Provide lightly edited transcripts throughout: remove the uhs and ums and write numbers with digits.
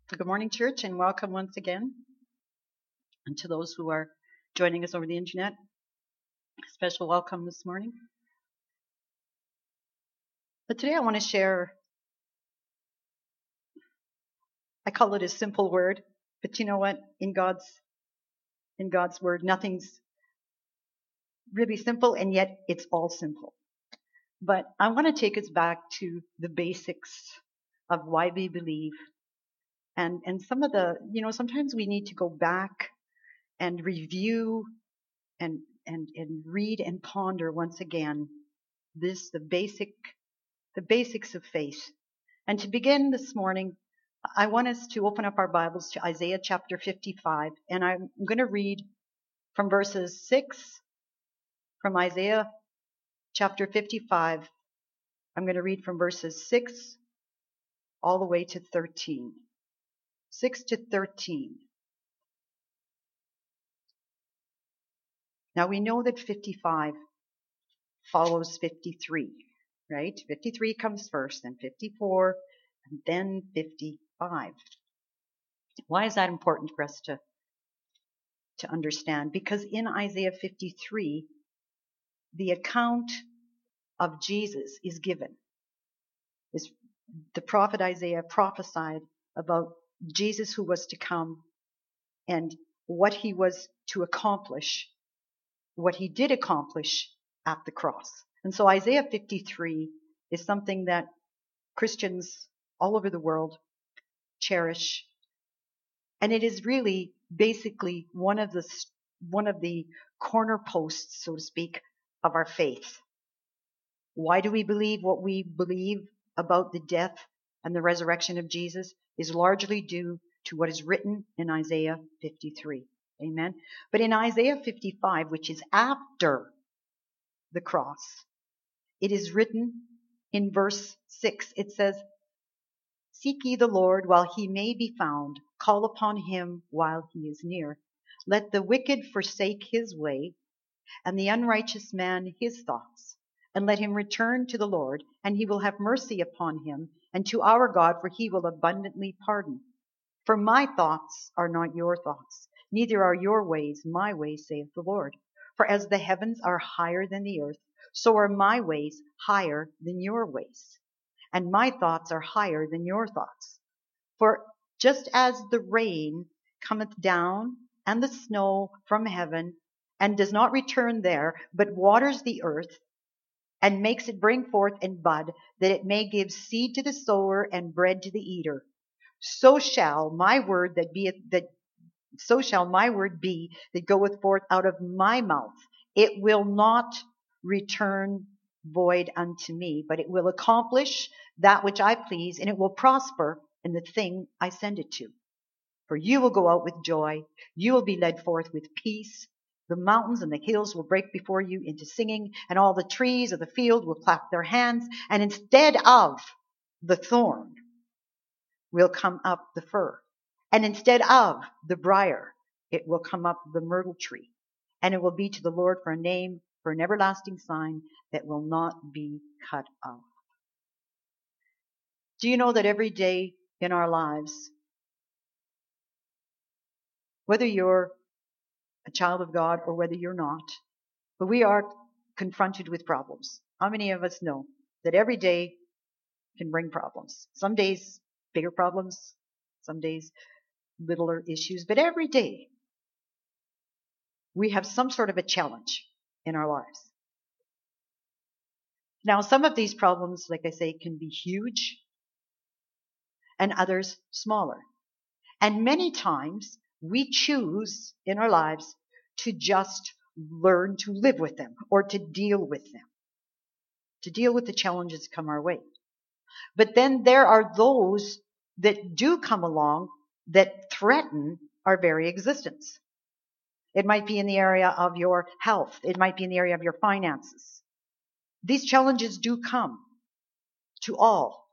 Good morning, church, and welcome once again. And to those who are joining us over the internet, special welcome this morning. But today I want to share, I call it a simple word, but you know what? In God's word, nothing's really simple, and yet it's all simple. But I want to take us back to the basics of why we believe. And some of the, sometimes we need to go back and review and read and ponder once again the basics of faith. And to begin this morning, I want us to open up our Bibles to Isaiah chapter 55, and I'm going to read from verses 6 from Isaiah chapter 55. I'm going to read from verses 6 all the way to 13. 6 to 13. Now we know that 55 follows 53, right? 53 comes first, then 54, and then 55. Why is that important for us to understand? Because in Isaiah 53, the account of Jesus is given. The prophet Isaiah prophesied about Jesus who was to come and what he was to accomplish, what he did accomplish at the cross. And so Isaiah 53 is something that Christians all over the world cherish. And it is really basically one of the corner posts, so to speak, of our faith. Why do we believe what we believe about the death and the resurrection of Jesus is largely due to what is written in Isaiah 53. Amen. But in Isaiah 55, which is after the cross, it is written in verse 6. It says, "Seek ye the Lord while he may be found. Call upon him while he is near. Let the wicked forsake his way, and the unrighteous man his thoughts. And let him return to the Lord, and he will have mercy upon him, and to our God, for he will abundantly pardon. For my thoughts are not your thoughts, neither are your ways my ways, saith the Lord. For as the heavens are higher than the earth, so are my ways higher than your ways, and my thoughts are higher than your thoughts. For just as the rain cometh down and the snow from heaven, and does not return there, but waters the earth, and makes it bring forth and bud, that it may give seed to the sower and bread to the eater, so shall my word be that goeth forth out of my mouth. It will not return void unto me, but it will accomplish that which I please, and it will prosper in the thing I send it to. For you will go out with joy, you will be led forth with peace. The mountains and the hills will break before you into singing, and all the trees of the field will clap their hands, and instead of the thorn will come up the fir, and instead of the briar it will come up the myrtle tree, and it will be to the Lord for a name, for an everlasting sign that will not be cut off." Do you know that every day in our lives, whether you're a child of God or whether you're not, but we are confronted with problems? How many of us know that every day can bring problems? Some days bigger problems, some days littler issues, but every day we have some sort of a challenge in our lives. Now, some of these problems, like I say, can be huge and others smaller. And many times we choose in our lives to just learn to live with them or to deal with them, to deal with the challenges that come our way. But then there are those that do come along that threaten our very existence. It might be in the area of your health. It might be in the area of your finances. These challenges do come to all.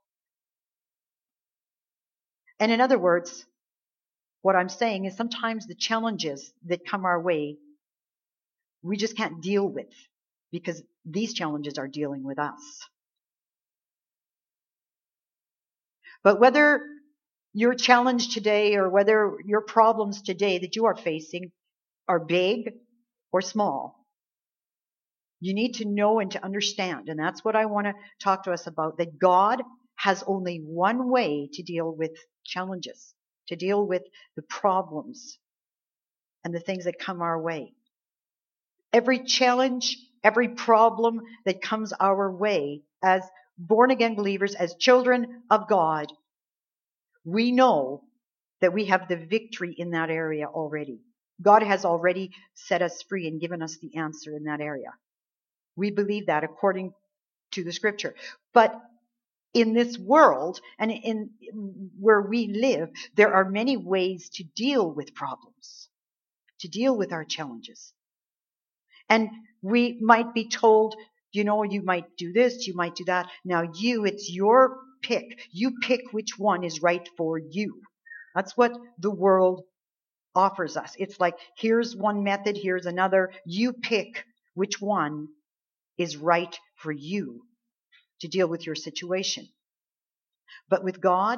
And in other words, what I'm saying is sometimes the challenges that come our way, we just can't deal with because these challenges are dealing with us. But whether your challenge today or whether your problems today that you are facing are big or small, you need to know and to understand, and that's what I want to talk to us about, that God has only one way to deal with challenges, to deal with the problems and the things that come our way. Every challenge, every problem that comes our way as born again believers, as children of God, we know that we have the victory in that area already. God has already set us free and given us the answer in that area. We believe that according to the scripture. But in this world and in where we live, there are many ways to deal with problems, to deal with our challenges. And we might be told, you might do this, you might do that. Now it's your pick. You pick which one is right for you. That's what the world offers us. It's like, here's one method, here's another. You pick which one is right for you to deal with your situation. But with God,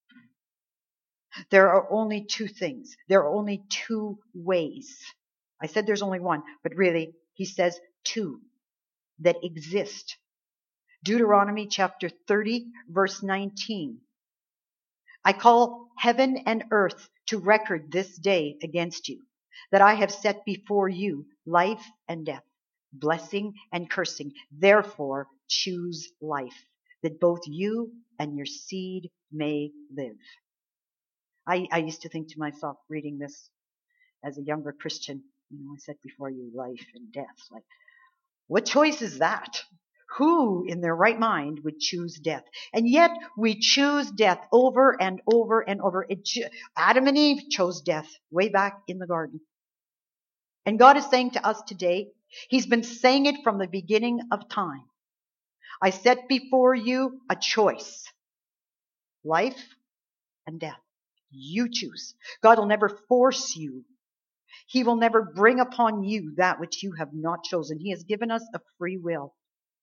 there are only two things. There are only two ways. I said there's only one, but really, he says two that exist. Deuteronomy chapter 30, verse 19. I call heaven and earth to record this day against you, that I have set before you life and death, blessing and cursing. Therefore, choose life, that both you and your seed may live. I used to think to myself, reading this as a younger Christian, I set before you life and death. Like, what choice is that? Who in their right mind would choose death? And yet we choose death over and over and over. Adam and Eve chose death way back in the garden. And God is saying to us today, he's been saying it from the beginning of time. I set before you a choice, life and death. You choose. God will never force you. He will never bring upon you that which you have not chosen. He has given us a free will.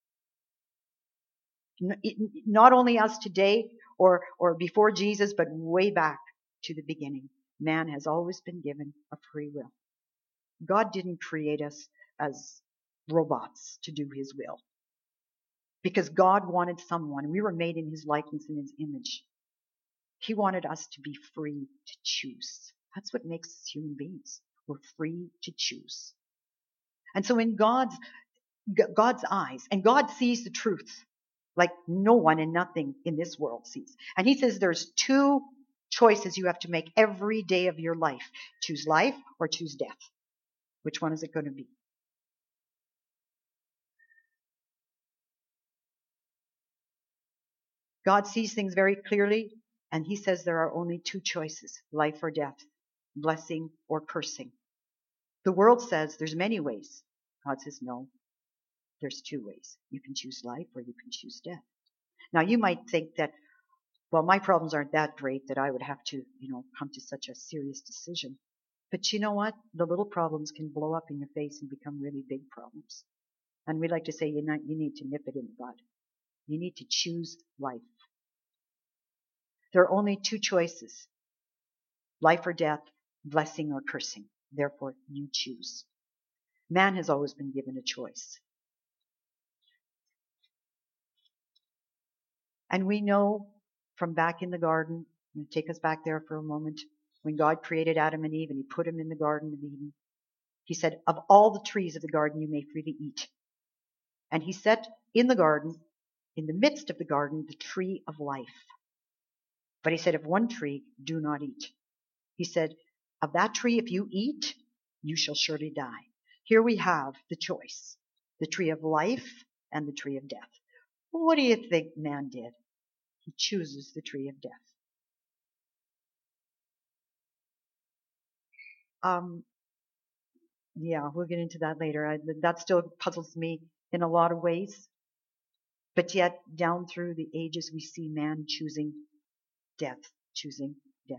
Not only us today or before Jesus, but way back to the beginning. Man has always been given a free will. God didn't create us as robots to do his will. Because God wanted someone. We were made in his likeness and his image. He wanted us to be free to choose. That's what makes us human beings. We're free to choose. And so in God's eyes, and God sees the truth like no one and nothing in this world sees. And he says there's two choices you have to make every day of your life. Choose life or choose death. Which one is it going to be? God sees things very clearly, and he says there are only two choices, life or death, blessing or cursing. The world says there's many ways. God says no, there's two ways. You can choose life or you can choose death. Now you might think that, well, my problems aren't that great that I would have to, come to such a serious decision. But you know what? The little problems can blow up in your face and become really big problems. And we like to say you need to nip it in the bud. You need to choose life. There are only two choices, life or death, blessing or cursing. Therefore, you choose. Man has always been given a choice. And we know from back in the garden, take us back there for a moment, when God created Adam and Eve and he put them in the Garden of Eden, he said, of all the trees of the garden you may freely eat. And he set in the garden, in the midst of the garden, the tree of life. But he said, of one tree, do not eat. He said, of that tree, if you eat, you shall surely die. Here we have the choice, the tree of life and the tree of death. What do you think man did? He chooses the tree of death. Yeah, we'll get into that later. That still puzzles me in a lot of ways. But yet, down through the ages, we see man choosing death, choosing death.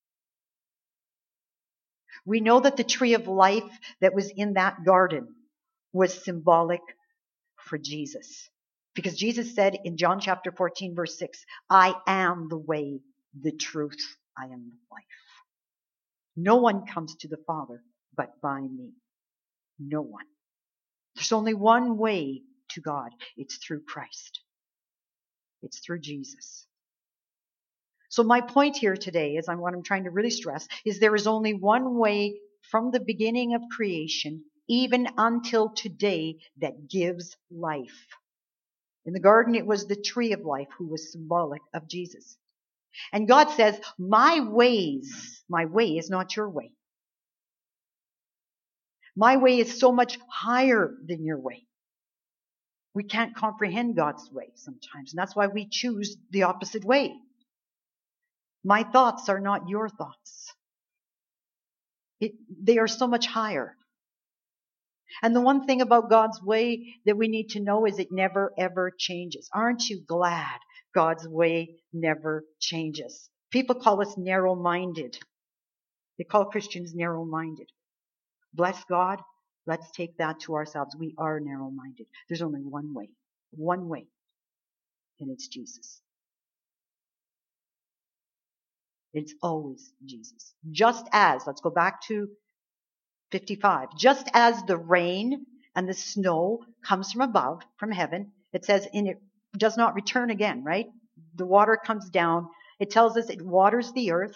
We know that the tree of life that was in that garden was symbolic for Jesus. Because Jesus said in John chapter 14, verse 6, I am the way, the truth, I am the life. No one comes to the Father but by me. No one. There's only one way to God. It's through Christ. It's through Jesus. So my point here today is what I'm trying to really stress is there is only one way from the beginning of creation, even until today, that gives life. In the garden, it was the tree of life who was symbolic of Jesus. And God says, my way is not your way. My way is so much higher than your way. We can't comprehend God's way sometimes, and that's why we choose the opposite way. My thoughts are not your thoughts. They are so much higher. And the one thing about God's way that we need to know is it never, ever changes. Aren't you glad God's way never changes? People call us narrow-minded. They call Christians narrow-minded. Bless God. Let's take that to ourselves. We are narrow-minded. There's only one way, and it's Jesus. It's always Jesus. Just as, let's go back to 55. Just as the rain and the snow comes from above, from heaven, it says, and it does not return again, right? The water comes down. It tells us it waters the earth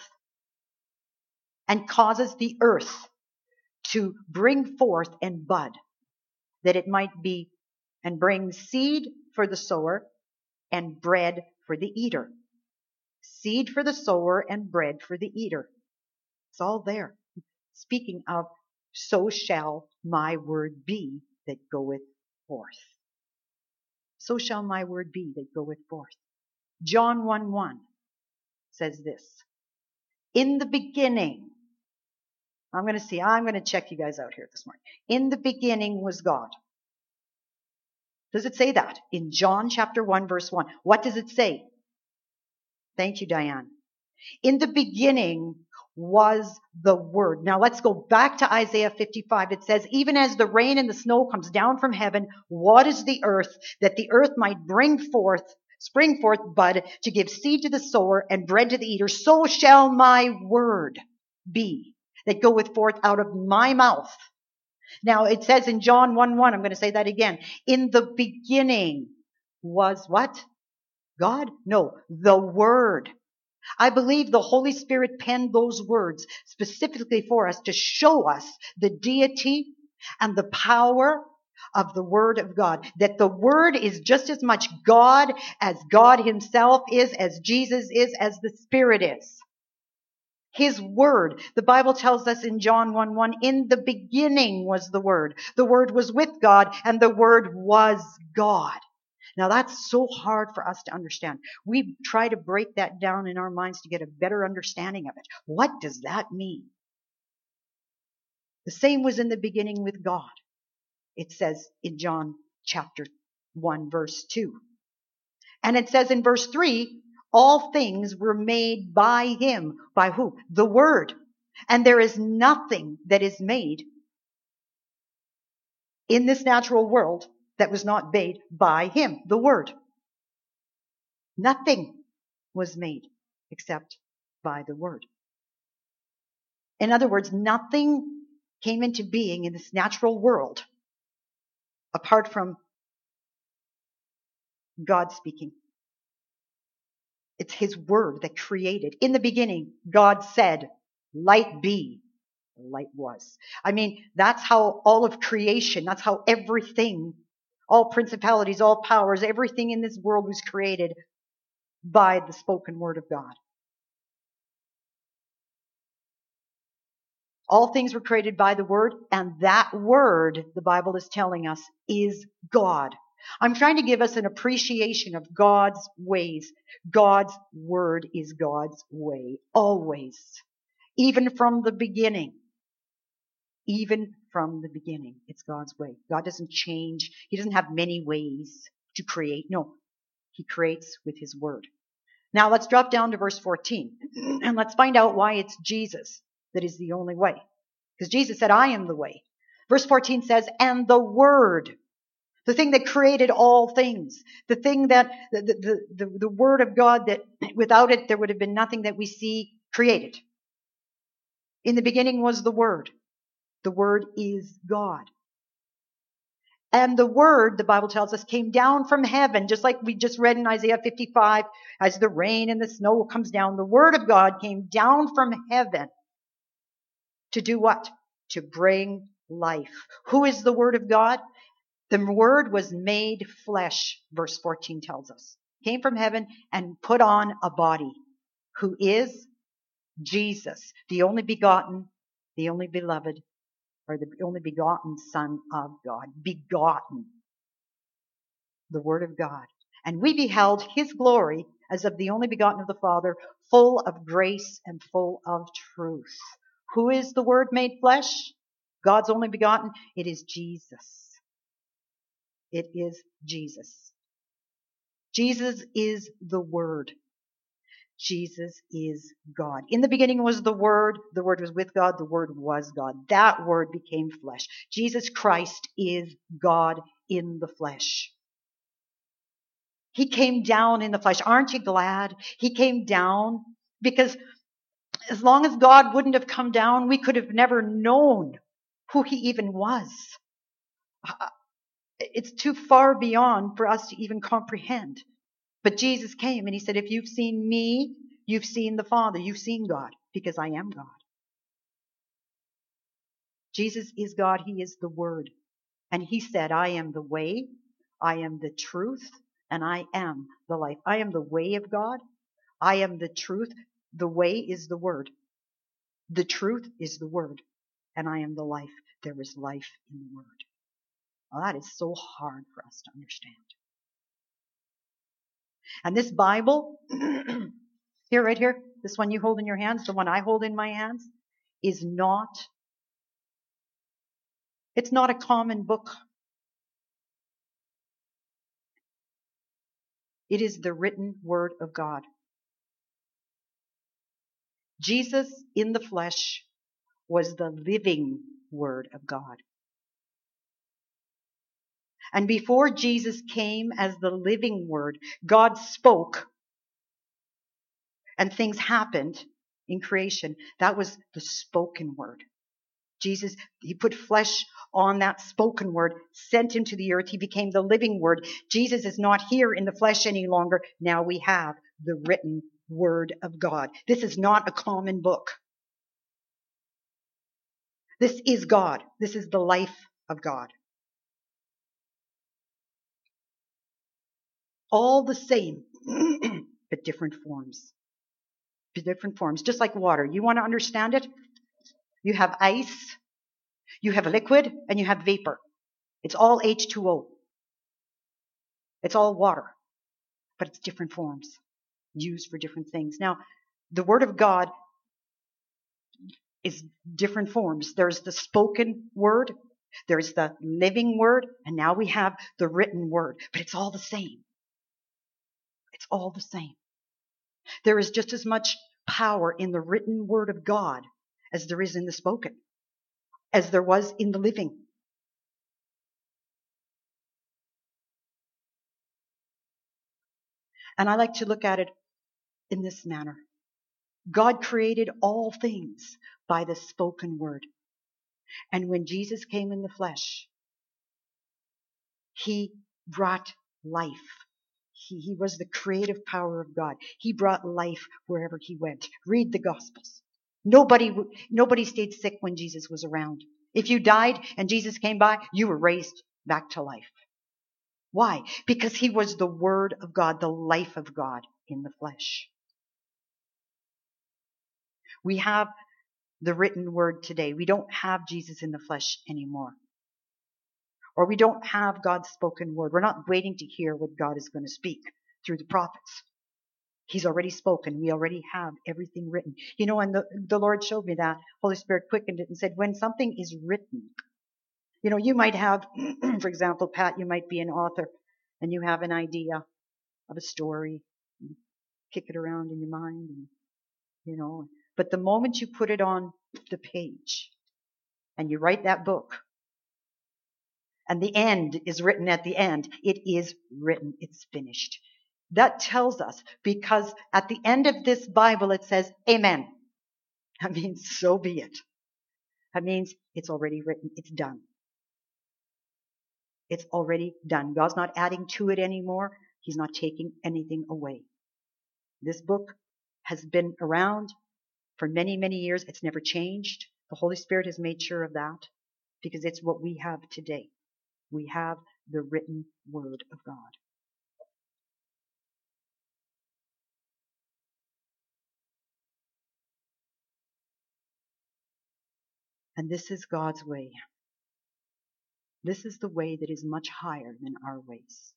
and causes the earth to bring forth and bud, that it might be, and bring seed for the sower and bread for the eater. Seed for the sower and bread for the eater. It's all there. Speaking of, so shall my word be that goeth forth. So shall my word be that goeth forth. John 1:1 says this. In the beginning, I'm going to check you guys out here this morning. In the beginning was God. Does it say that? In John chapter 1 verse 1. What does it say? Thank you, Diane. In the beginning was the Word. Now let's go back to Isaiah 55. It says, even as the rain and the snow comes down from heaven, waters the earth, that the earth might spring forth bud, to give seed to the sower and bread to the eater, so shall my word be that goeth forth out of my mouth. Now it says in John 1:1, I'm going to say that again. In the beginning was what? God? No, the Word. I believe the Holy Spirit penned those words specifically for us to show us the deity and the power of the Word of God. That the Word is just as much God as God Himself is, as Jesus is, as the Spirit is. His Word. The Bible tells us in John 1:1, in the beginning was the Word. The Word was with God, and the Word was God. Now that's so hard for us to understand. We try to break that down in our minds to get a better understanding of it. What does that mean? The same was in the beginning with God. It says in John chapter 1 verse 2. And it says in verse 3, all things were made by Him. By who? The Word. And there is nothing that is made in this natural world that was not made by Him, the Word. Nothing was made except by the Word. In other words, nothing came into being in this natural world apart from God speaking. It's His Word that created. In the beginning, God said, light be. Light was. I mean, that's how all of creation, that's how everything, all principalities, all powers, everything in this world was created by the spoken word of God. All things were created by the Word, and that Word, the Bible is telling us, is God. I'm trying to give us an appreciation of God's ways. God's Word is God's way, always. Even from the beginning. Even from the beginning, it's God's way. God doesn't change. He doesn't have many ways to create. No, He creates with His Word. Now let's drop down to verse 14 and let's find out why it's Jesus that is the only way. Because Jesus said, I am the way. Verse 14 says, and the Word, the thing that created all things, the thing that, the Word of God, that without it there would have been nothing that we see created. In the beginning was the Word. The Word is God. And the Word, the Bible tells us, came down from heaven, just like we just read in Isaiah 55, as the rain and the snow comes down. The Word of God came down from heaven to do what? To bring life. Who is the Word of God? The Word was made flesh, verse 14 tells us. Came from heaven and put on a body. Who is Jesus, the only begotten, the only beloved, or the only begotten Son of God. Begotten. The Word of God. And we beheld His glory as of the only begotten of the Father, full of grace and full of truth. Who is the Word made flesh? God's only begotten. It is Jesus. It is Jesus. Jesus is the Word. Jesus is God. In the beginning was the Word was with God, the Word was God. That Word became flesh. Jesus Christ is God in the flesh. He came down in the flesh. Aren't you glad? He came down because as long as God wouldn't have come down, we could have never known who He even was. It's too far beyond for us to even comprehend. But Jesus came and He said, if you've seen me, you've seen the Father, you've seen God, because I am God. Jesus is God, He is the Word. And He said, I am the way, I am the truth, and I am the life. I am the way of God. I am the truth. The way is the Word. The truth is the Word. And I am the life. There is life in the Word. Well, that is so hard for us to understand. And this Bible, here, right here, this one you hold in your hands, the one I hold in my hands, is not, it's not a common book. It is the written Word of God. Jesus in the flesh was the living Word of God. And before Jesus came as the living Word, God spoke and things happened in creation. That was the spoken Word. Jesus, He put flesh on that spoken Word, sent Him to the earth. He became the living Word. Jesus is not here in the flesh any longer. Now we have the written Word of God. This is not a common book. This is God. This is the life of God. All the same, but different forms. Different forms, just like water. You want to understand it? You have ice, you have liquid, and you have vapor. It's all H2O. It's all water, but it's different forms used for different things. Now, the Word of God is different forms. There's the spoken Word, there's the living Word, and now we have the written Word, but it's all the same. It's all the same. There is just as much power in the written Word of God as there is in the spoken, as there was in the living. And I like to look at it in this manner. God created all things by the spoken Word. And when Jesus came in the flesh, He brought life. He was the creative power of God. He brought life wherever He went. Read the Gospels. Nobody stayed sick when Jesus was around. If you died and Jesus came by, you were raised back to life. Why? Because He was the Word of God, the life of God in the flesh. We have the written Word today. We don't have Jesus in the flesh anymore. Or we don't have God's spoken Word. We're not waiting to hear what God is going to speak through the prophets. He's already spoken. We already have everything written. You know, and the Lord showed me that. Holy Spirit quickened it and said, when something is written, you know, you might have, for example, Pat, you might be an author and you have an idea of a story. You kick it around in your mind, and, you know. But the moment you put it on the page and you write that book, and the end is written at the end, it is written. It's finished. That tells us, because at the end of this Bible it says, Amen. That means so be it. That means it's already written. It's done. It's already done. God's not adding to it anymore. He's not taking anything away. This book has been around for many, many years. It's never changed. The Holy Spirit has made sure of that because it's what we have today. We have the written word of God. And this is God's way. This is the way that is much higher than our ways.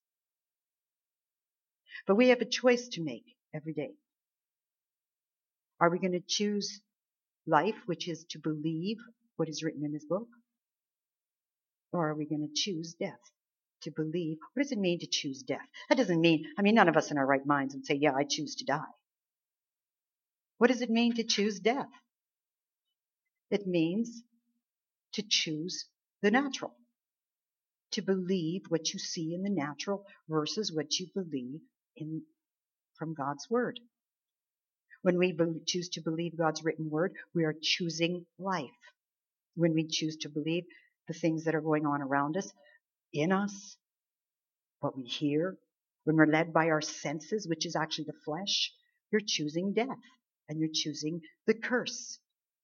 But we have a choice to make every day. Are we going to choose life, which is to believe what is written in this book? Or are we going to choose death? To believe. What does it mean to choose death? That doesn't mean, none of us in our right minds would say, yeah, I choose to die. What does it mean to choose death? It means to choose the natural. To believe what you see in the natural versus what you believe in from God's word. When we choose to believe God's written word, we are choosing life. When we choose to believe the things that are going on around us, in us, what we hear, when we're led by our senses, which is actually the flesh, you're choosing death and you're choosing the curse.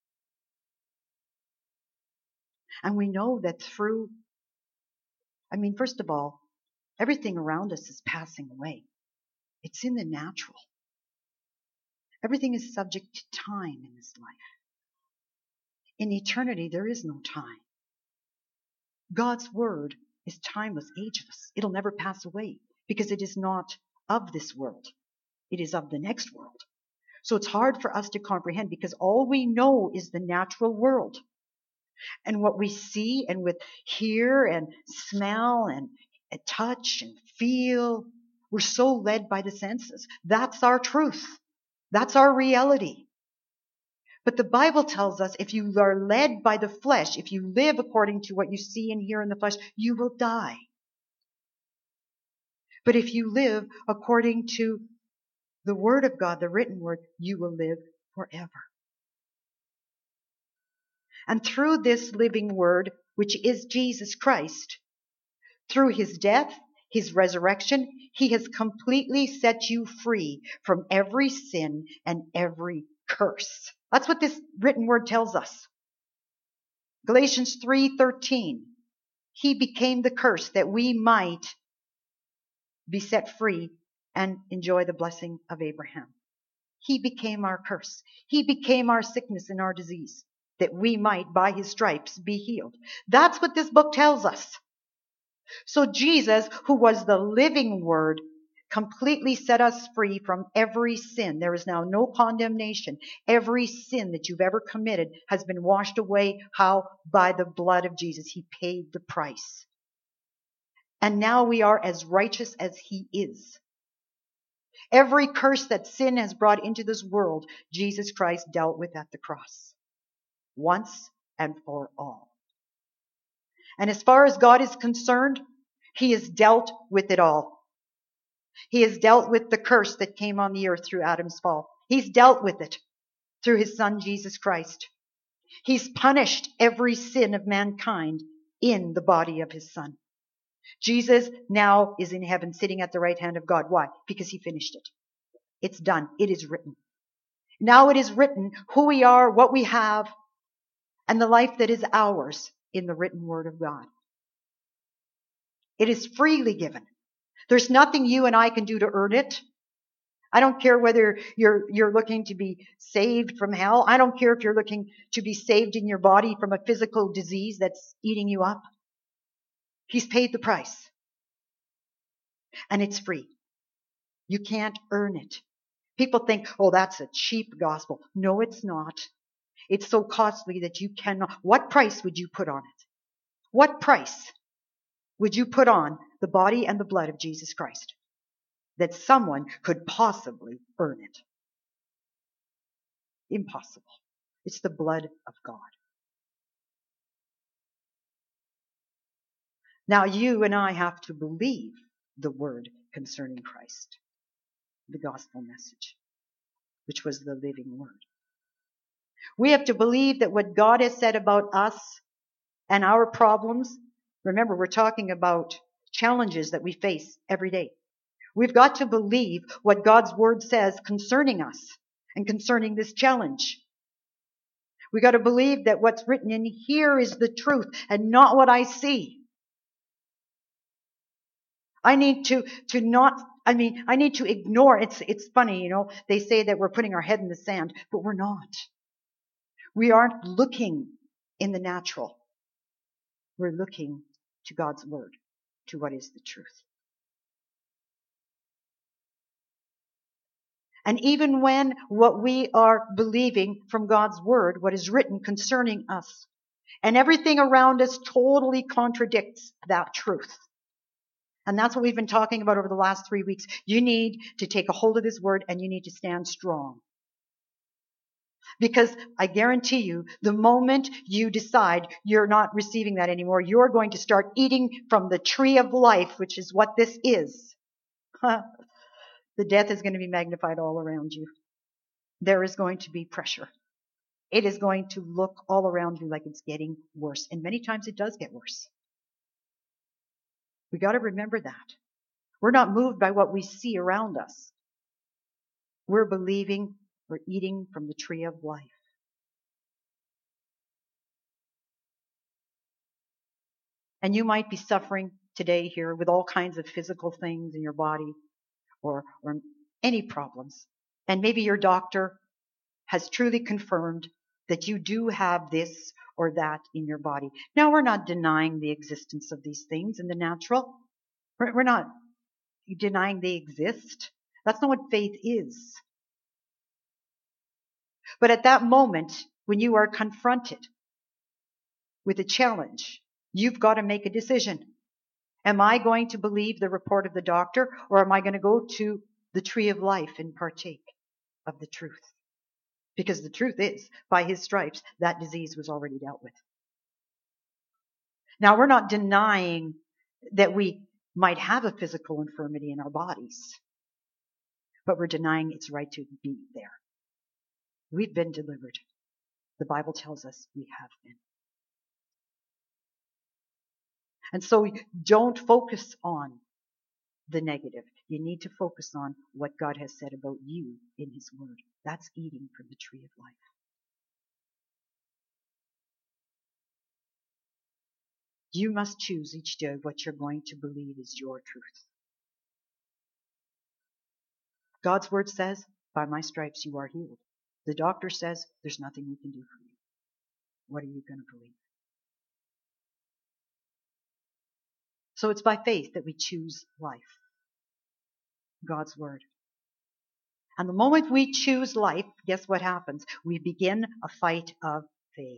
And we know that through, first of all, everything around us is passing away. It's in the natural. Everything is subject to time in this life. In eternity, there is no time. God's word is timeless, ageless. It'll never pass away because it is not of this world. It is of the next world. So it's hard for us to comprehend because all we know is the natural world. And what we see and with hear and smell and touch and feel, we're so led by the senses. That's our truth. That's our reality. But the Bible tells us if you are led by the flesh, if you live according to what you see and hear in the flesh, you will die. But if you live according to the word of God, the written word, you will live forever. And through this living word, which is Jesus Christ, through his death, his resurrection, he has completely set you free from every sin and every curse. That's what this written word tells us. Galatians 3:13. He became the curse that we might be set free and enjoy the blessing of Abraham. He became our curse. He became our sickness and our disease, that we might, by his stripes, be healed. That's what this book tells us. So Jesus, who was the living word, completely set us free from every sin. There is now no condemnation. Every sin that you've ever committed has been washed away. How? By the blood of Jesus. He paid the price. And now we are as righteous as he is. Every curse that sin has brought into this world, Jesus Christ dealt with at the cross. Once and for all. And as far as God is concerned, he has dealt with it all. He has dealt with the curse that came on the earth through Adam's fall. He's dealt with it through his son, Jesus Christ. He's punished every sin of mankind in the body of his son. Jesus now is in heaven sitting at the right hand of God. Why? Because he finished it. It's done. It is written. Now it is written who we are, what we have, and the life that is ours in the written word of God. It is freely given. There's nothing you and I can do to earn it. I don't care whether you're looking to be saved from hell. I don't care if you're looking to be saved in your body from a physical disease that's eating you up. He's paid the price. And it's free. You can't earn it. People think, oh, that's a cheap gospel. No, it's not. It's so costly that you cannot. What price would you put on it? What price would you put on the body and the blood of Jesus Christ that someone could possibly earn it? Impossible. It's the blood of God. Now you and I have to believe the word concerning Christ, the gospel message, which was the living word. We have to believe that what God has said about us and our problems, remember, we're talking about challenges that we face every day. We've got to believe what God's word says concerning us and concerning this challenge. We got to believe that what's written in here is the truth and not what I see. I need to ignore. It's funny, they say that we're putting our head in the sand, but we're not. We aren't looking in the natural. We're looking to God's word, to what is the truth. And even when what we are believing from God's word, what is written concerning us, and everything around us totally contradicts that truth. And that's what we've been talking about over the last 3 weeks. You need to take a hold of this word and you need to stand strong. Because I guarantee you, the moment you decide you're not receiving that anymore, you're going to start eating from the tree of life, which is what this is. The death is going to be magnified all around you. There is going to be pressure. It is going to look all around you like it's getting worse. And many times it does get worse. We got to remember that. We're not moved by what we see around us. We're believing, we're eating from the tree of life. And you might be suffering today here with all kinds of physical things in your body or any problems. And maybe your doctor has truly confirmed that you do have this or that in your body. Now, we're not denying the existence of these things in the natural. We're not denying they exist. That's not what faith is. But at that moment, when you are confronted with a challenge, you've got to make a decision. Am I going to believe the report of the doctor, or am I going to go to the tree of life and partake of the truth? Because the truth is, by his stripes, that disease was already dealt with. Now, we're not denying that we might have a physical infirmity in our bodies, but we're denying its right to be there. We've been delivered. The Bible tells us we have been. And so don't focus on the negative. You need to focus on what God has said about you in his word. That's eating from the tree of life. You must choose each day what you're going to believe is your truth. God's word says, by my stripes you are healed. The doctor says, there's nothing we can do for you. What are you going to believe? So it's by faith that we choose life. God's word. And the moment we choose life, guess what happens? We begin a fight of faith.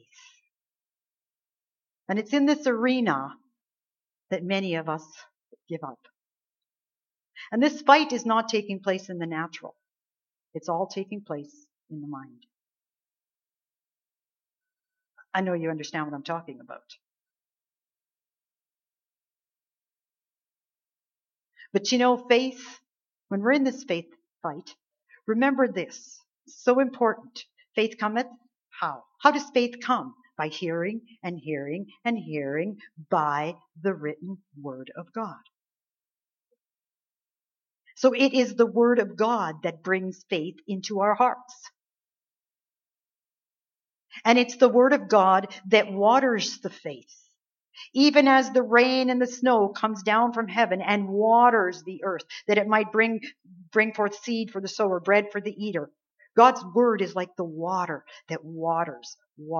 And it's in this arena that many of us give up. And this fight is not taking place in the natural. It's all taking place in the mind. I know you understand what I'm talking about. But faith, when we're in this faith fight, remember this. It's so important. Faith cometh how? How does faith come? By hearing and hearing and hearing by the written word of God. So it is the word of God that brings faith into our hearts. And it's the word of God that waters the faith. Even as the rain and the snow comes down from heaven and waters the earth, that it might bring forth seed for the sower, bread for the eater. God's word is like the water that waters,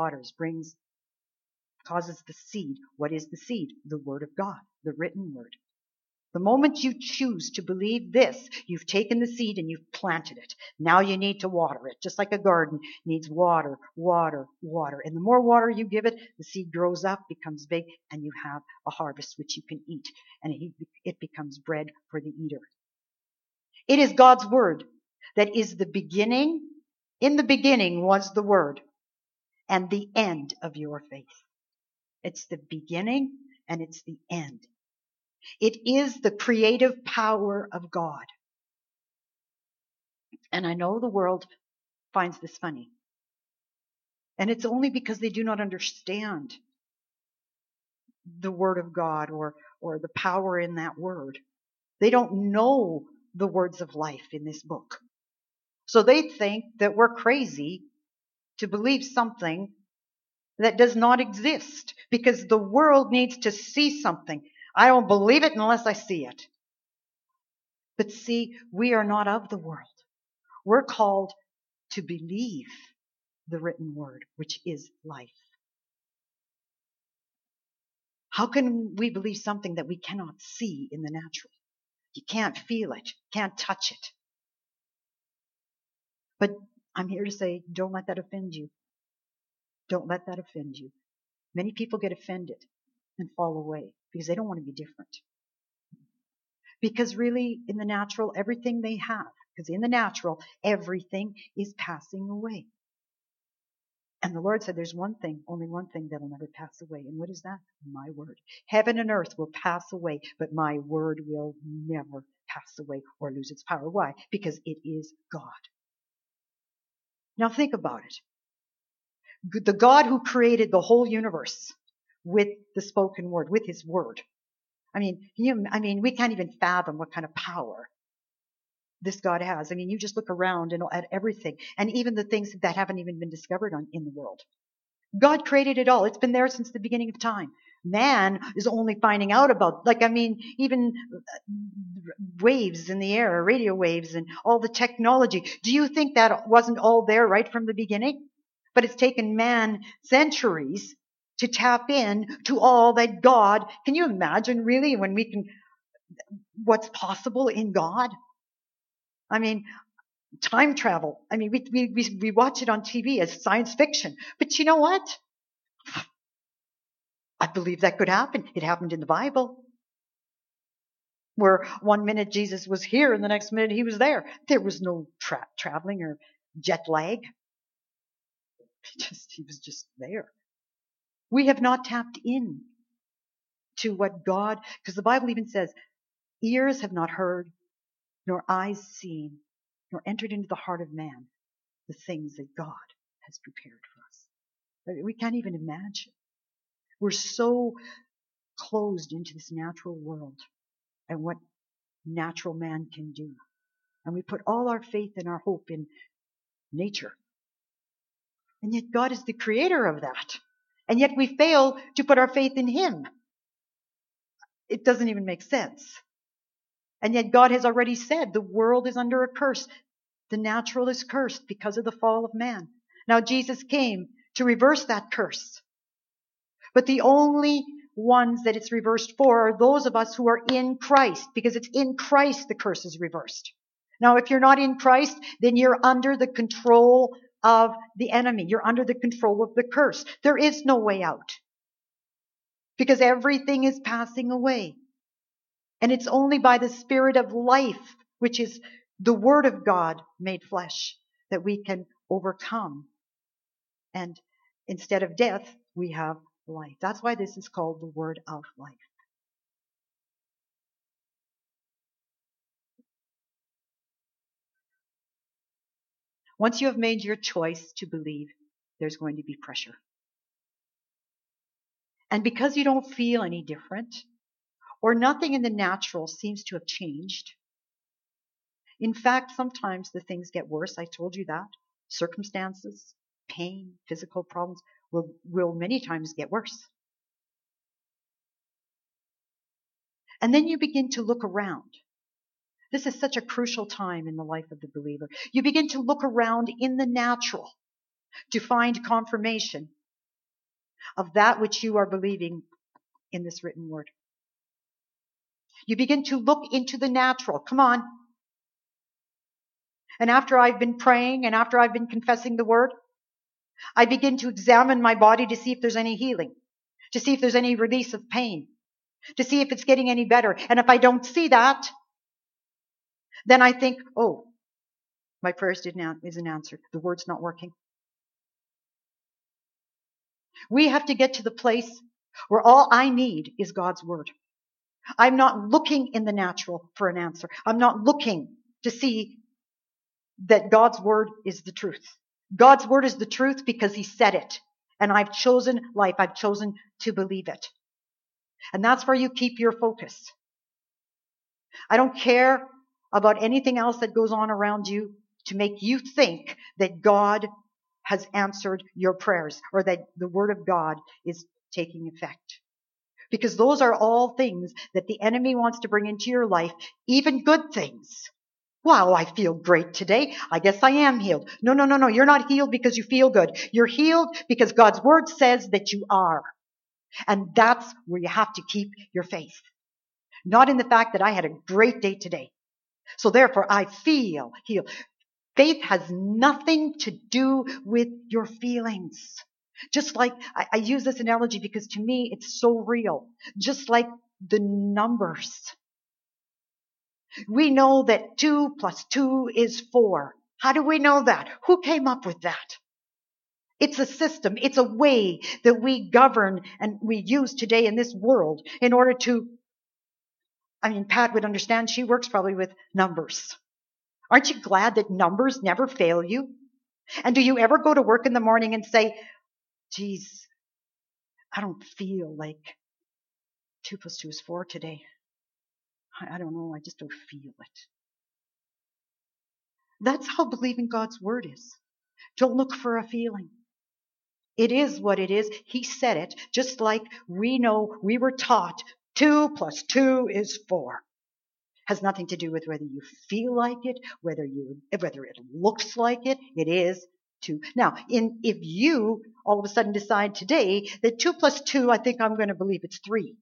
causes the seed. What is the seed? The word of God, the written word. The moment you choose to believe this, you've taken the seed and you've planted it. Now you need to water it. Just like a garden needs water, water, water. And the more water you give it, the seed grows up, becomes big, and you have a harvest which you can eat. And it becomes bread for the eater. It is God's word that is the beginning. In the beginning was the word and the end of your faith. It's the beginning and it's the end. It is the creative power of God. And I know the world finds this funny. And it's only because they do not understand the Word of God or the power in that Word. They don't know the words of life in this book. So they think that we're crazy to believe something that does not exist, because the world needs to see something. I don't believe it unless I see it. But see, we are not of the world. We're called to believe the written word, which is life. How can we believe something that we cannot see in the natural? You can't feel it, can't touch it. But I'm here to say, don't let that offend you. Don't let that offend you. Many people get offended and fall away because they don't want to be different. Because really, in the natural, everything they have, because in the natural, everything is passing away. And the Lord said there's one thing, only one thing that will never pass away. And what is that? My word. Heaven and earth will pass away, but my word will never pass away or lose its power. Why? Because it is God. Now think about it. The God who created the whole universe with the spoken word, with his word. I mean, we can't even fathom what kind of power this God has. I mean, you just look around and at everything, and even the things that haven't even been discovered in the world. God created it all. It's been there since the beginning of time. Man is only finding out about, even waves in the air, radio waves, and all the technology. Do you think that wasn't all there right from the beginning? But it's taken man centuries to tap in to all that God. Can you imagine really what's possible in God? I mean, time travel. I mean, we watch it on TV as science fiction. But you know what? I believe that could happen. It happened in the Bible. Where one minute Jesus was here and the next minute he was there. There was no traveling or jet lag. He was just there. We have not tapped in to what God, because the Bible even says, ears have not heard, nor eyes seen, nor entered into the heart of man the things that God has prepared for us. We can't even imagine. We're so closed into this natural world and what natural man can do. And we put all our faith and our hope in nature. And yet God is the creator of that. And yet we fail to put our faith in him. It doesn't even make sense. And yet God has already said the world is under a curse. The natural is cursed because of the fall of man. Now Jesus came to reverse that curse. But the only ones that it's reversed for are those of us who are in Christ, because it's in Christ the curse is reversed. Now, if you're not in Christ, then you're under the control of the enemy. You're under the control of the curse. There is no way out, because everything is passing away. And it's only by the Spirit of life, which is the Word of God made flesh, that we can overcome. And instead of death, we have life. That's why this is called the Word of life. Once you have made your choice to believe, there's going to be pressure. And because you don't feel any different, or nothing in the natural seems to have changed. In fact, sometimes the things get worse. I told you that. Circumstances, pain, physical problems will many times get worse. And then you begin to look around. This is such a crucial time in the life of the believer. You begin to look around in the natural to find confirmation of that which you are believing in this written word. You begin to look into the natural. Come on. And after I've been praying and after I've been confessing the word, I begin to examine my body to see if there's any healing, to see if there's any release of pain, to see if it's getting any better. And if I don't see that, then I think, oh, my prayers isn't answered. The word's not working. We have to get to the place where all I need is God's word. I'm not looking in the natural for an answer. I'm not looking to see that God's word is the truth. God's word is the truth because he said it. And I've chosen life. I've chosen to believe it. And that's where you keep your focus. I don't care about anything else that goes on around you to make you think that God has answered your prayers or that the word of God is taking effect. Because those are all things that the enemy wants to bring into your life, even good things. Wow, I feel great today. I guess I am healed. No, no, no, no. You're not healed because you feel good. You're healed because God's word says that you are. And that's where you have to keep your faith. Not in the fact that I had a great day today. So therefore, I feel healed. Faith has nothing to do with your feelings. Just like, I use this analogy because to me it's so real. Just like the numbers. We know that 2 plus 2 is 4. How do we know that? Who came up with that? It's a system. It's a way that we govern and we use today in this world in order to, Pat would understand. She works probably with numbers. Aren't you glad that numbers never fail you? And do you ever go to work in the morning and say, geez, I don't feel like 2 plus 2 is 4 today. I don't know. I just don't feel it. That's how believing God's word is. Don't look for a feeling. It is what it is. He said it, just like we know we were taught 2 plus 2 is 4. Has nothing to do with whether you feel like it, whether it looks like it. It is 2. Now, if you all of a sudden decide today that 2 plus 2, I think I'm going to believe it's 3.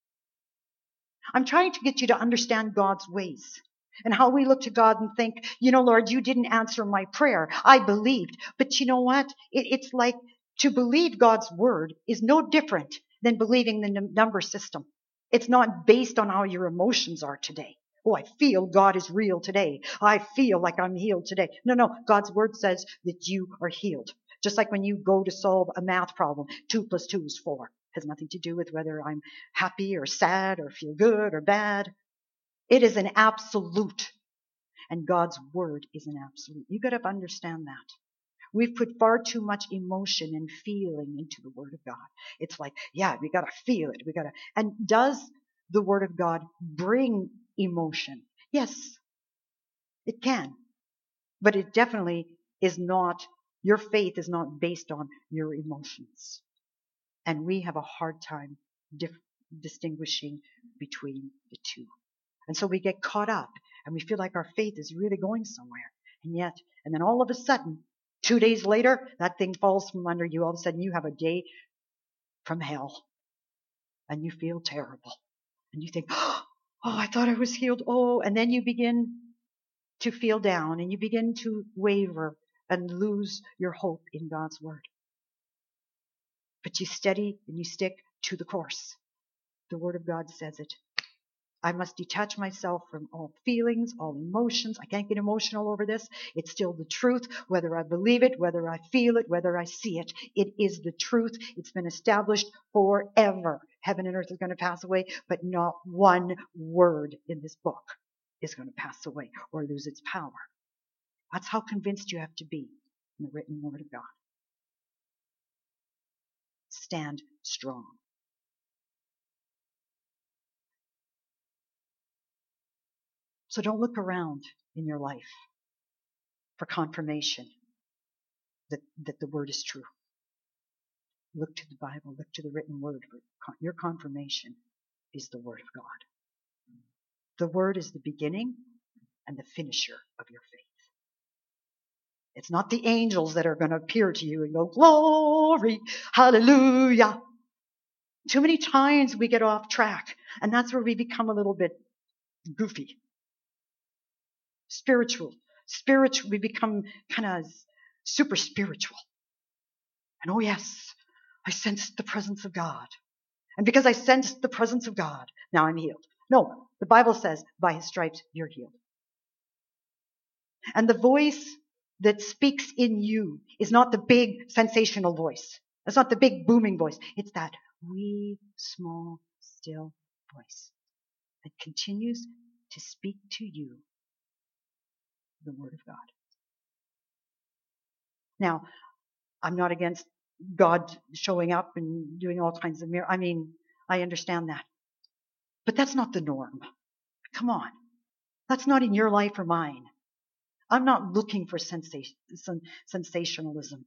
I'm trying to get you to understand God's ways and how we look to God and think, Lord, you didn't answer my prayer. I believed. But you know what? It's like to believe God's word is no different than believing the number system. It's not based on how your emotions are today. Oh, I feel God is real today. I feel like I'm healed today. No. God's word says that you are healed. Just like when you go to solve a math problem, 2 plus 2 is 4. Has nothing to do with whether I'm happy or sad or feel good or bad. It is an absolute. And God's word is an absolute. You got to understand that. We've put far too much emotion and feeling into the word of God. It's like, yeah, we got to feel it. And does the word of God bring emotion? Yes, it can. But it definitely is not, your faith is not based on your emotions. And we have a hard time distinguishing between the two. And so we get caught up and we feel like our faith is really going somewhere. And then all of a sudden, 2 days later, that thing falls from under you. All of a sudden you have a day from hell and you feel terrible. And you think, oh, I thought I was healed. Oh, and then you begin to feel down and you begin to waver and lose your hope in God's word. But you steady and you stick to the course. The word of God says it. I must detach myself from all feelings, all emotions. I can't get emotional over this. It's still the truth, whether I believe it, whether I feel it, whether I see it. It is the truth. It's been established forever. Heaven and earth is going to pass away, but not one word in this book is going to pass away or lose its power. That's how convinced you have to be in the written word of God. Stand strong. So don't look around in your life for confirmation that the word is true. Look to the Bible, look to the written word. Your confirmation is the word of God. The word is the beginning and the finisher of your faith. It's not the angels that are going to appear to you and go, glory, hallelujah. Too many times we get off track, and that's where we become a little bit goofy. Spiritual, we become kind of super spiritual. And oh yes, I sensed the presence of God. And because I sensed the presence of God, now I'm healed. No, the Bible says, by his stripes, you're healed. And the voice that speaks in you is not the big sensational voice. It's not the big booming voice. It's that wee, small, still voice that continues to speak to you the word of God. Now, I'm not against God showing up and doing all kinds of miracles. I mean, I understand that. But that's not the norm. Come on. That's not in your life or mine. I'm not looking for sensationalism.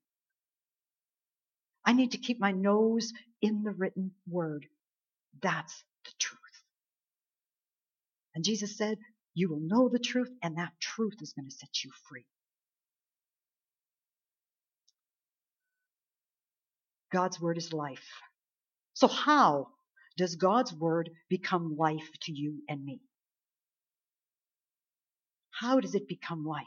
I need to keep my nose in the written word. That's the truth. And Jesus said, you will know the truth, and that truth is going to set you free. God's word is life. So how does God's word become life to you and me? How does it become life?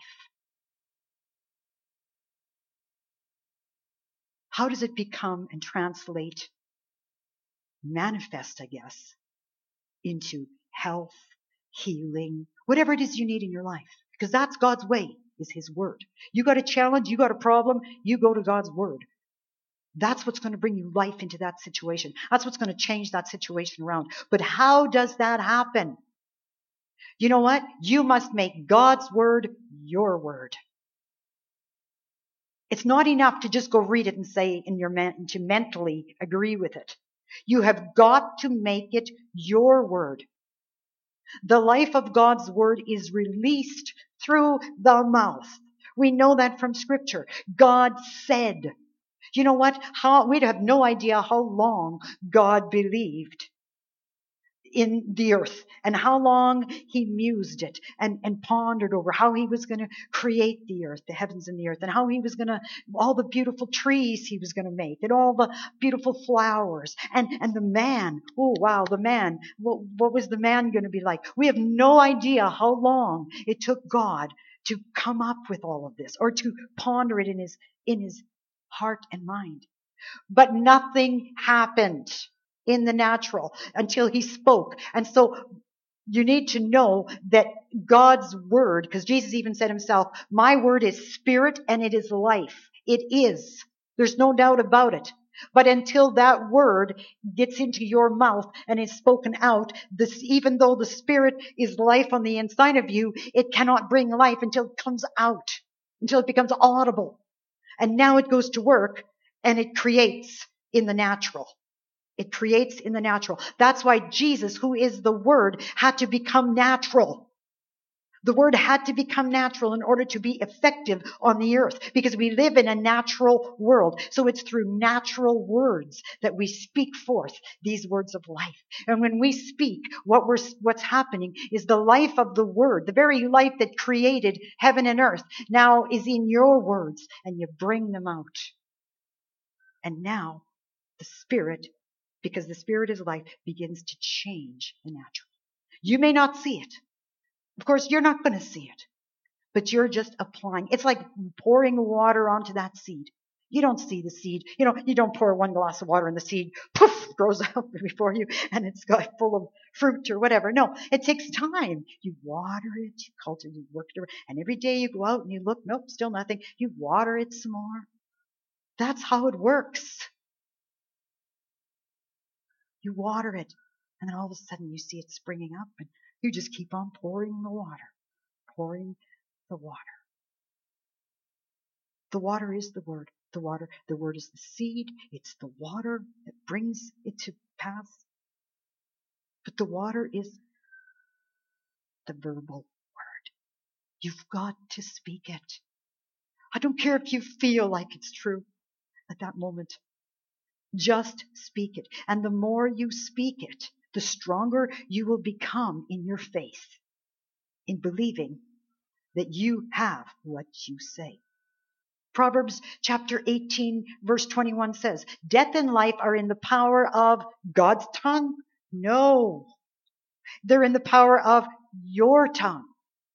How does it become and translate, manifest, I guess, into health, healing, whatever it is you need in your life? Because that's God's way, is his word. You got a challenge, you got a problem, you go to God's word. That's what's going to bring you life into that situation. That's what's going to change that situation around. But how does that happen? You know what? You must make God's word your word. It's not enough to just go read it and say to mentally agree with it. You have got to make it your word. The life of God's word is released through the mouth. We know that from Scripture. God said. You know what? We'd have no idea how long God believed in the earth and how long he mused it and pondered over how he was going to create the earth, the heavens and the earth, and how he was going to, all the beautiful trees he was going to make and all the beautiful flowers and the man. Oh, wow, the man. What was the man going to be like? We have no idea how long it took God to come up with all of this or to ponder it in his heart and mind. But nothing happened in the natural until he spoke. And so you need to know that God's word, because Jesus even said himself, my word is spirit and it is life. It is. There's no doubt about it. But until that word gets into your mouth and is spoken out, even though the spirit is life on the inside of you, it cannot bring life until it comes out, until it becomes audible. And now it goes to work and it creates in the natural. It creates in the natural. That's why Jesus, who is the Word, had to become natural. The Word had to become natural in order to be effective on the earth, because we live in a natural world. So it's through natural words that we speak forth these words of life. And when we speak, what's happening is the life of the Word, the very life that created heaven and earth, now is in your words, and you bring them out. And now the Spirit, because the Spirit is life, begins to change the natural. You may not see it. Of course, you're not going to see it, but you're just applying. It's like pouring water onto that seed. You don't see the seed. You don't pour one glass of water and the seed, poof, grows out before you and it's got full of fruit or whatever. No, it takes time. You water it, you cultivate, you work it, and every day you go out and you look, nope, still nothing. You water it some more. That's how it works. You water it, and then all of a sudden you see it springing up, and you just keep on pouring the water. Pouring the water. The water is the word. The word is the seed. It's the water that brings it to pass. But the water is the verbal word. You've got to speak it. I don't care if you feel like it's true at that moment. Just speak it. And the more you speak it, the stronger you will become in your faith, in believing that you have what you say. Proverbs chapter 18, verse 21 says, death and life are in the power of God's tongue? No. They're in the power of your tongue.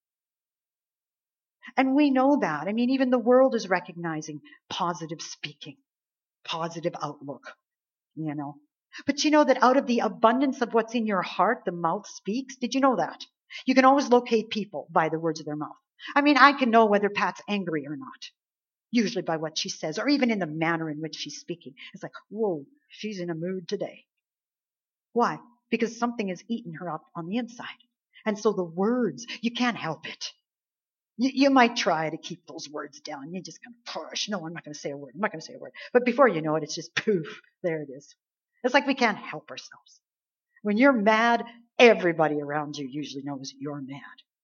And we know that. I mean, even the world is recognizing positive speaking, positive outlook, But you know that out of the abundance of what's in your heart, the mouth speaks? Did you know that? You can always locate people by the words of their mouth. I mean, I can know whether Pat's angry or not, usually by what she says, or even in the manner in which she's speaking. It's like, whoa, she's in a mood today. Why? Because something has eaten her up on the inside. And so the words, you can't help it. You might try to keep those words down. You just kind of push. No, I'm not going to say a word. I'm not going to say a word. But before you know it, it's just poof. There it is. It's like we can't help ourselves. When you're mad, everybody around you usually knows you're mad.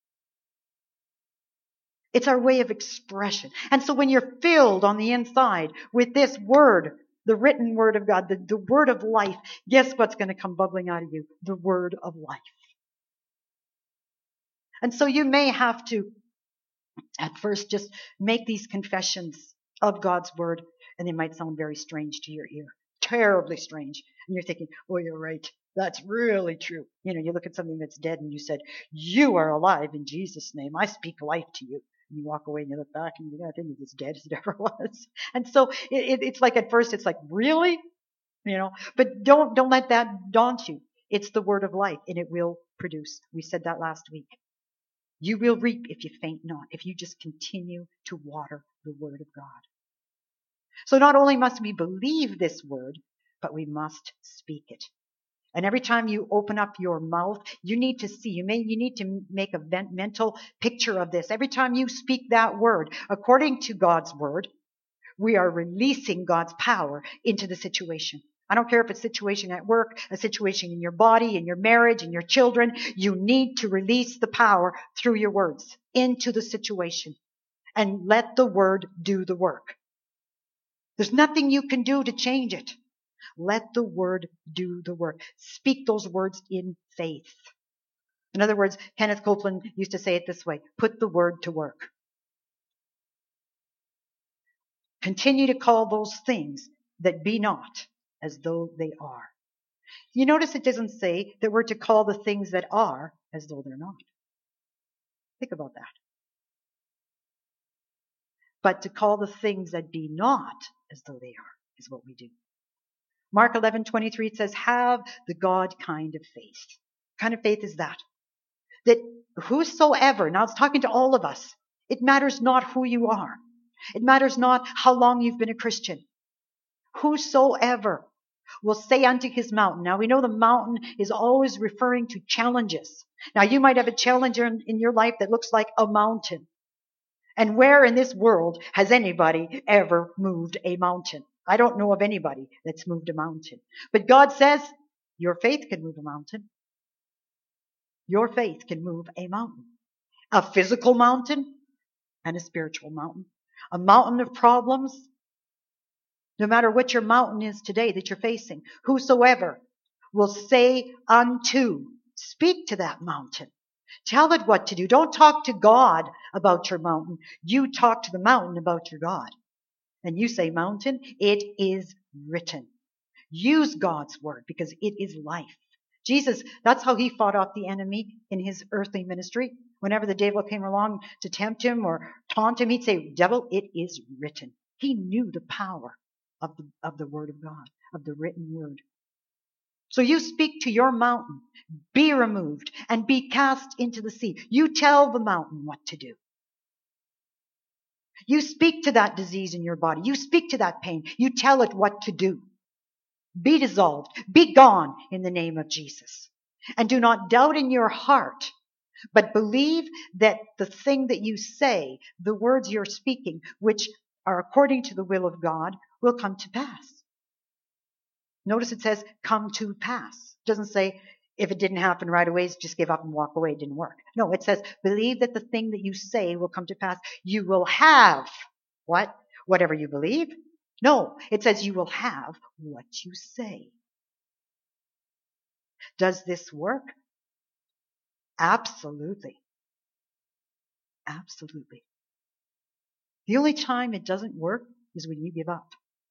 It's our way of expression. And so when you're filled on the inside with this word, the written word of God, the word of life, guess what's going to come bubbling out of you? The word of life. And so you may have to, at first, just make these confessions of God's word, and they might sound very strange to your ear. Terribly strange. And you're thinking, oh, you're right. That's really true. You look at something that's dead and you said, you are alive in Jesus' name. I speak life to you. And you walk away and you look back and you go, I think it's as dead as it ever was. And so it's like at first it's like, really? But don't let that daunt you. It's the word of life and it will produce. We said that last week. You will reap if you faint not, if you just continue to water the word of God. So not only must we believe this word, but we must speak it. And every time you open up your mouth, you need to see, you need to make a mental picture of this. Every time you speak that word, according to God's word, we are releasing God's power into the situation. I don't care if it's a situation at work, a situation in your body, in your marriage, in your children. You need to release the power through your words into the situation and let the word do the work. There's nothing you can do to change it. Let the word do the work. Speak those words in faith. In other words, Kenneth Copeland used to say it this way: put the word to work. Continue to call those things that be not as though they are. You notice it doesn't say that we're to call the things that are as though they're not. Think about that. But to call the things that be not as though they are is what we do. Mark 11:23 says, have the God kind of faith. What kind of faith is that? That whosoever, now it's talking to all of us, it matters not who you are. It matters not how long you've been a Christian. Whosoever will say unto his mountain. Now we know the mountain is always referring to challenges. Now you might have a challenge in your life that looks like a mountain. And where in this world has anybody ever moved a mountain? I don't know of anybody that's moved a mountain. But God says your faith can move a mountain. Your faith can move a mountain. A physical mountain and a spiritual mountain. A mountain of problems. No matter what your mountain is today that you're facing, whosoever will say unto, speak to that mountain. Tell it what to do. Don't talk to God about your mountain. You talk to the mountain about your God. And you say, mountain, it is written. Use God's word because it is life. Jesus, that's how he fought off the enemy in his earthly ministry. Whenever the devil came along to tempt him or taunt him, he'd say, devil, it is written. He knew the power of the word of God, of the written word. So you speak to your mountain, be removed and be cast into the sea. You tell the mountain what to do. You speak to that disease in your body. You speak to that pain. You tell it what to do. Be dissolved. Be gone in the name of Jesus. And do not doubt in your heart, but believe that the thing that you say, the words you're speaking, which are according to the will of God, will come to pass. Notice it says, come to pass. It doesn't say, if it didn't happen right away, just give up and walk away. It didn't work. No, it says, believe that the thing that you say will come to pass. You will have what? Whatever you believe? No, it says you will have what you say. Does this work? Absolutely. Absolutely. The only time it doesn't work is when you give up.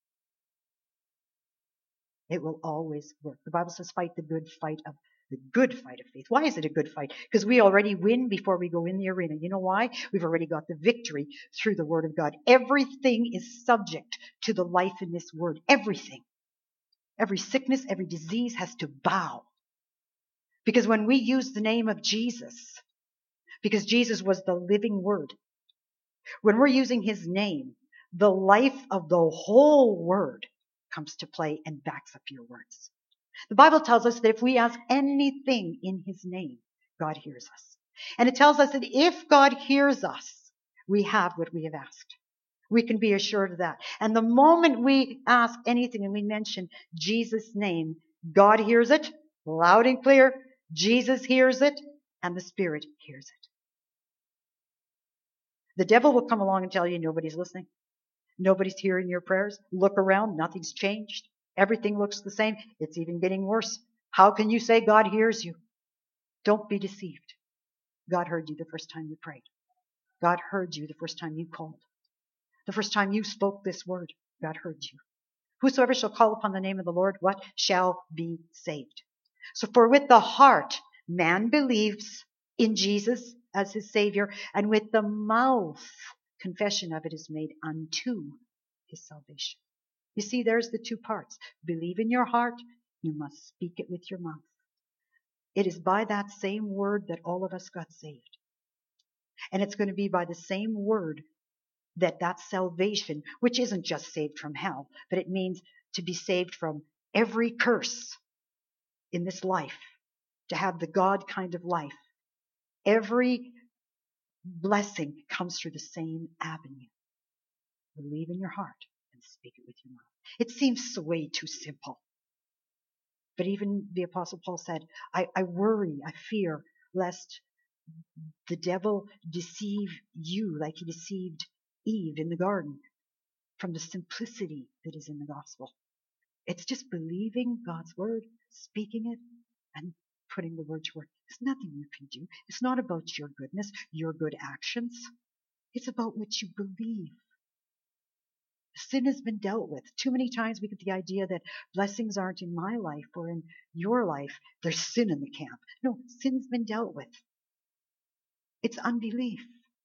It will always work. The Bible says fight the good fight of faith. Why is it a good fight? Because we already win before we go in the arena. You know why? We've already got the victory through the word of God. Everything is subject to the life in this word. Everything. Every sickness, every disease has to bow. Because when we use the name of Jesus, because Jesus was the living word, when we're using his name, the life of the whole word comes to play and backs up your words. The Bible tells us that if we ask anything in his name, God hears us. And it tells us that if God hears us, we have what we have asked. We can be assured of that. And the moment we ask anything and we mention Jesus' name, God hears it loud and clear. Jesus hears it, and the Spirit hears it. The devil will come along and tell you nobody's listening. Nobody's hearing your prayers. Look around. Nothing's changed. Everything looks the same. It's even getting worse. How can you say God hears you? Don't be deceived. God heard you the first time you prayed. God heard you the first time you called. The first time you spoke this word, God heard you. Whosoever shall call upon the name of the Lord, what? Shall be saved. So for with the heart, man believes in Jesus as his Savior, and with the mouth, confession of it is made unto his salvation. You see, there's the two parts. Believe in your heart, you must speak it with your mouth. It is by that same word that all of us got saved. And it's going to be by the same word that salvation, which isn't just saved from hell, but it means to be saved from every curse in this life, to have the God kind of life. Every blessing comes through the same avenue. Believe in your heart and speak it with your mouth. It seems way too simple. But even the Apostle Paul said, I worry, I fear, lest the devil deceive you like he deceived Eve in the garden, from the simplicity that is in the gospel. It's just believing God's word, speaking it, and putting the word to work. There's nothing you can do. It's not about your goodness, your good actions. It's about what you believe. Sin has been dealt with. Too many times we get the idea that blessings aren't in my life or in your life. There's sin in the camp. No, sin's been dealt with. It's unbelief.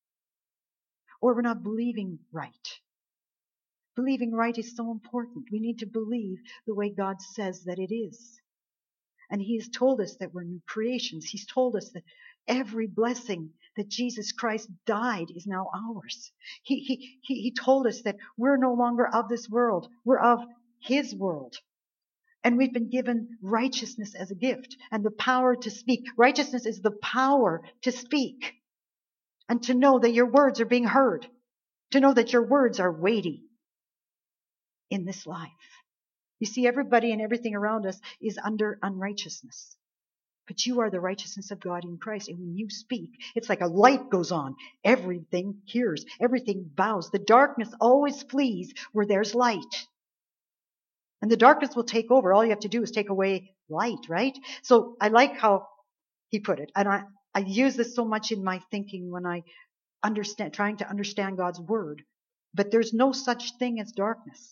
Or we're not believing right. Believing right is so important. We need to believe the way God says that it is. And He has told us that we're new creations. He's told us that every blessing that Jesus Christ died is now ours. He told us that we're no longer of this world. We're of His world. And we've been given righteousness as a gift and the power to speak. Righteousness is the power to speak and to know that your words are being heard, to know that your words are weighty in this life. You see, everybody and everything around us is under unrighteousness. But you are the righteousness of God in Christ. And when you speak, it's like a light goes on. Everything hears. Everything bows. The darkness always flees where there's light. And the darkness will take over. All you have to do is take away light, right? So I like how he put it. And I use this so much in my thinking when I trying to understand God's word. But there's no such thing as darkness.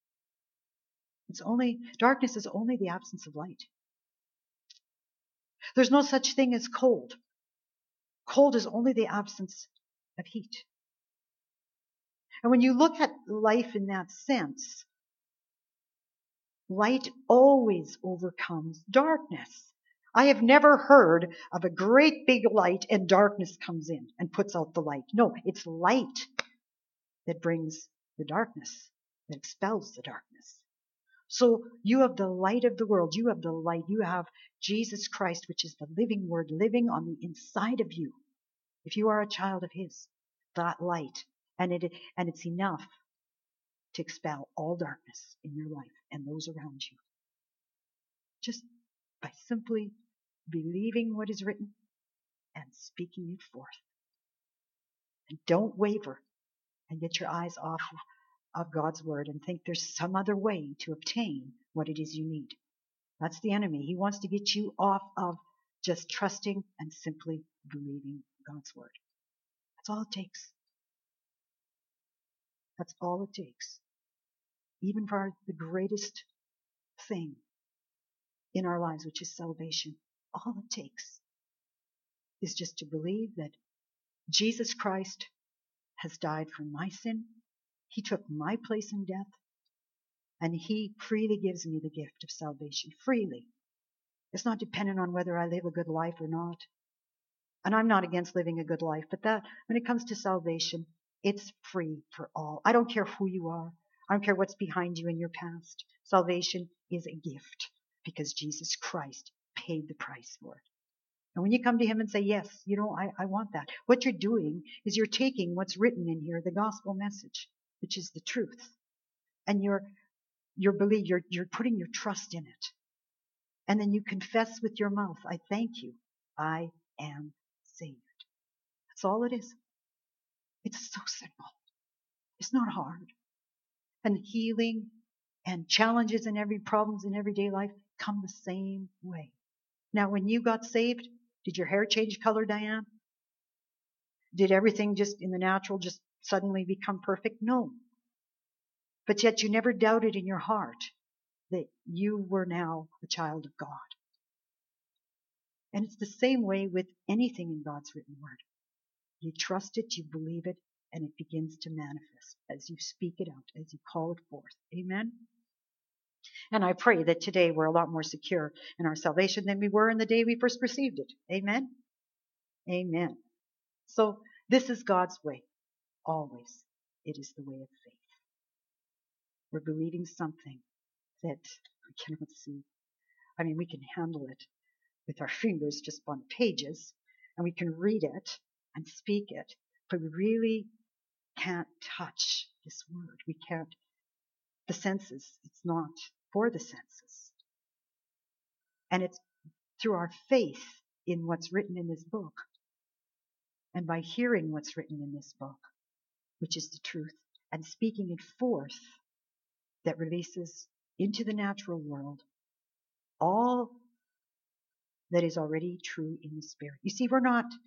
Darkness is only the absence of light. There's no such thing as cold. Cold is only the absence of heat. And when you look at life in that sense, light always overcomes darkness. I have never heard of a great big light and darkness comes in and puts out the light. No, it's light that brings the darkness, that expels the darkness. So you have the light of the world. You have the light. You have Jesus Christ, which is the living word, living on the inside of you. If you are a child of His, that light. And it's enough to expel all darkness in your life and those around you. Just by simply believing what is written and speaking it forth. And don't waver and get your eyes off of God's word and think there's some other way to obtain what it is you need. That's the enemy. He wants to get you off of just trusting and simply believing God's word. That's all it takes. That's all it takes. Even for the greatest thing in our lives, which is salvation, all it takes is just to believe that Jesus Christ has died for my sin. He took my place in death, and He freely gives me the gift of salvation. Freely. It's not dependent on whether I live a good life or not. And I'm not against living a good life, but that when it comes to salvation, it's free for all. I don't care who you are. I don't care what's behind you in your past. Salvation is a gift because Jesus Christ paid the price for it. And when you come to him and say, yes, I want that, what you're doing is you're taking what's written in here, the gospel message, which is the truth. And you're putting your trust in it. And then you confess with your mouth, I thank you. I am saved. That's all it is. It's so simple. It's not hard. And healing and challenges and every problems in everyday life come the same way. Now, when you got saved, did your hair change color, Diane? Did everything just in the natural just suddenly become perfect? No. But yet you never doubted in your heart that you were now a child of God. And it's the same way with anything in God's written word. You trust it, you believe it, and it begins to manifest as you speak it out, as you call it forth. Amen? And I pray that today we're a lot more secure in our salvation than we were in the day we first received it. Amen? Amen. So this is God's way. Always. It is the way of faith. We're believing something that we cannot see. I mean, we can handle it with our fingers just on pages, and we can read it and speak it, but we really can't touch this word. We can't. The senses, it's not for the senses. And it's through our faith in what's written in this book, and by hearing what's written in this book, which is the truth, and speaking it forth, that releases into the natural world all that is already true in the spirit. You see,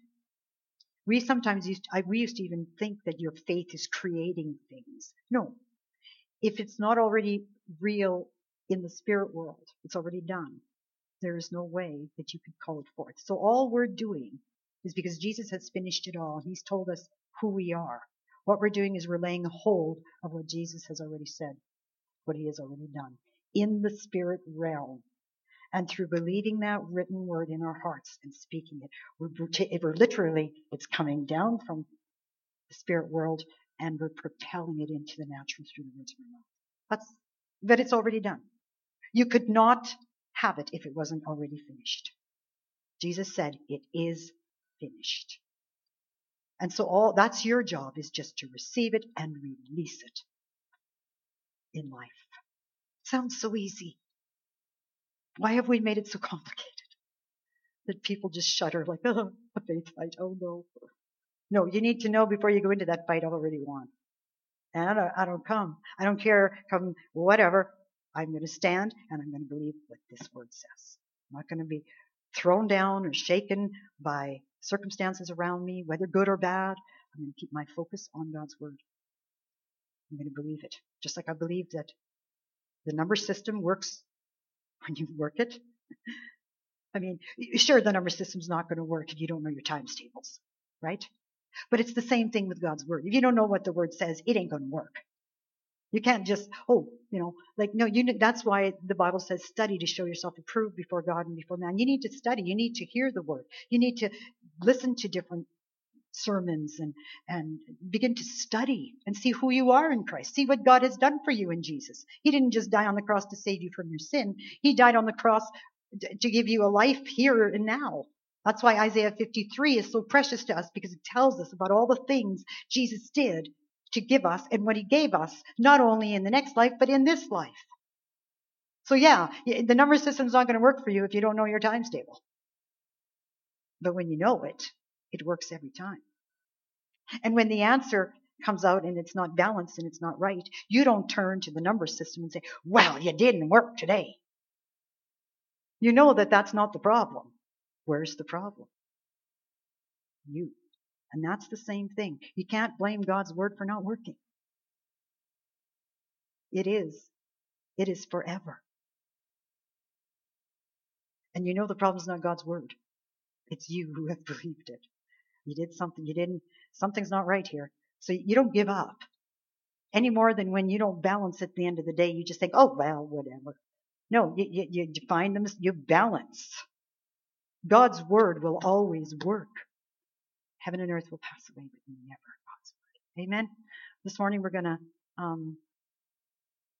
we sometimes we used to even think that your faith is creating things. No. If it's not already real in the spirit world, it's already done. There is no way that you could call it forth. So all we're doing is because Jesus has finished it all. He's told us who we are. What we're doing is we're laying hold of what Jesus has already said, what he has already done in the spirit realm. And through believing that written word in our hearts and speaking it, we're literally, it's coming down from the spirit world and we're propelling it into the natural through the words of our mouth. But it's already done. You could not have it if it wasn't already finished. Jesus said, it is finished. And so that's your job, is just to receive it and release it in life. Sounds so easy. Why have we made it so complicated that people just shudder like, oh, a faith fight, oh no. No, you need to know before you go into that fight, I've already won. And I don't care, come whatever. I'm going to stand and I'm going to believe what this word says. I'm not going to be thrown down or shaken by circumstances around me, whether good or bad. I'm going to keep my focus on God's word. I'm going to believe it. Just like I believe that the number system works when you work it. I mean, sure, the number system's not going to work if you don't know your times tables, right? But it's the same thing with God's word. If you don't know what the word says, it ain't going to work. You can't just, that's why the Bible says study to show yourself approved before God and before man. You need to study. You need to hear the word. You need to listen to different sermons and begin to study and see who you are in Christ. See what God has done for you in Jesus. He didn't just die on the cross to save you from your sin. He died on the cross to give you a life here and now. That's why Isaiah 53 is so precious to us, because it tells us about all the things Jesus did to give us and what he gave us, not only in the next life, but in this life. So yeah, the number system's not going to work for you if you don't know your times table. But when you know it, it works every time. And when the answer comes out and it's not balanced and it's not right, you don't turn to the number system and say, well, you didn't work today. You know that that's not the problem. Where's the problem? You. And that's the same thing. You can't blame God's word for not working. It is. It is forever. And you know the problem's not God's word. It's you who have believed it. You did something. Something's not right here. So you don't give up. Any more than when you don't balance at the end of the day, you just think, oh, well, whatever. No, you find them, you balance. God's word will always work. Heaven and earth will pass away, but never God's word. Amen. This morning we're going to